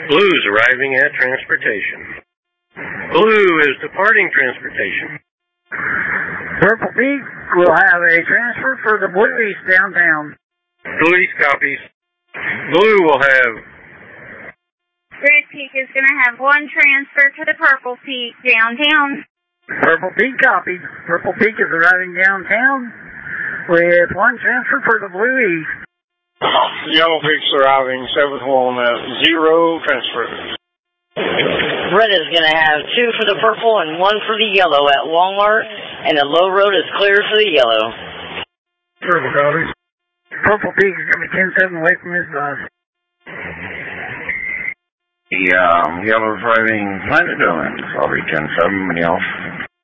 Blue's arriving at transportation. Blue is departing transportation. Purple Peak will have a transfer for the Blue East downtown. Blue East copies. Blue will have... Red Peak is going to have one transfer to the Purple Peak downtown. Purple Peak copies. Purple Peak is arriving downtown with one transfer for the Blue East. Yellow Peak's arriving 7th Walnut, 0 transfers. Red is going to have 2 for the purple and 1 for the yellow at Walmart, and the low road is clear for the yellow. Purple copies. Purple Peak is going to be 10-7 away from his bus. The yellow's arriving 9 to Dillon. I'll be 10-7 when you off.